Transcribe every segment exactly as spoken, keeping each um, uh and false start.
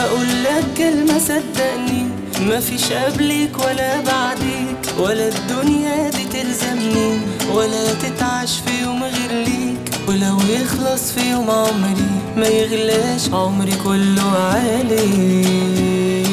هقولك كلمة صدقني، مفيش قبلك ولا بعديك، ولا الدنيا دي تلزمني، ولا تتعاش في يوم غير ليك. ولو يخلص في يوم عمري ما يغلاش عمري كله عليك.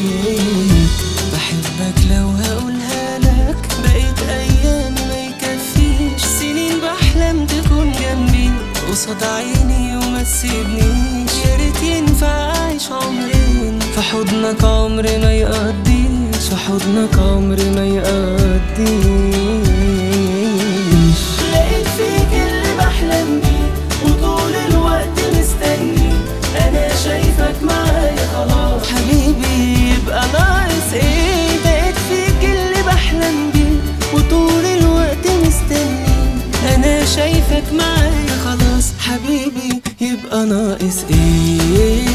بحبك لو هقولها لك بقيت ايامي ما يكفيش، سنين بحلم تكون جنبي قصاد عيني وما تسيبنيش. يا ريت ينفع اعيش عمرين في حضنك عمري ما يقضيش، في حضنك عمري ما يقضيش. لقيت فيك اللي بحلم بيه وطول الوقت مستني، انا شايفك معايا خلاص حبيبي يبقى ناقص ايه. لقيت فيك اللي بحلم بيه وطول الوقت مستني، انا شايفك معايا خلاص حبيبي يبقى ناقص ايه.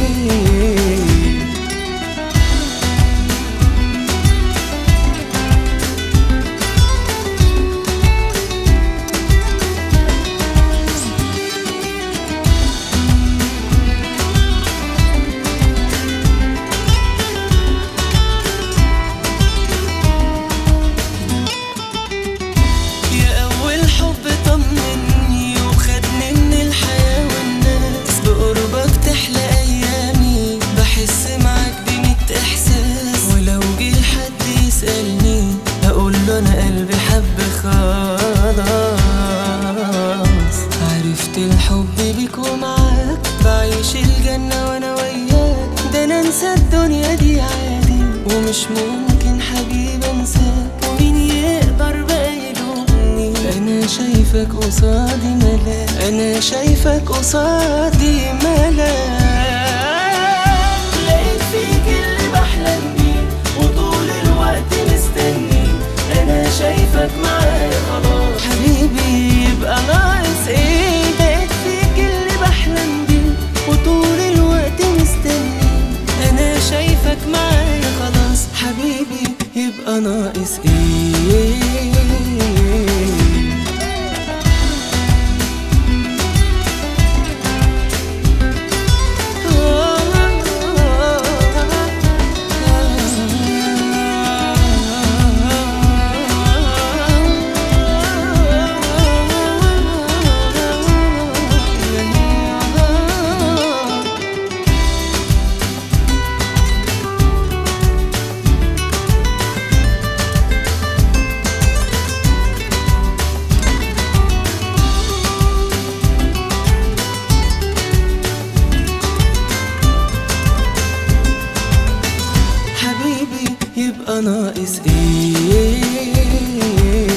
أنا قلبي حب خلاص، عرفت الحب بيك ومعاك بعيش الجنة وأنا وياك. ده أنا أنسى الدنيا دي عادي ومش ممكن حبيبي أنساك، ومين يقدر بقى يلومني؟ أنا شايفك قصادي ملاك، أنا شايفك قصادي ملاك. لقيت فيك اللي بحلم بيه وطول الوقت مستني، أنا شايفك معايا خلاص حبيبي يبقى ناقص ايه. لقيت فيك اللي بحلم بيه وطول الوقت مستني، أنا شايفك معايا خلاص حبيبي يبقى ناقص ايه. يبقى ناقص ايه.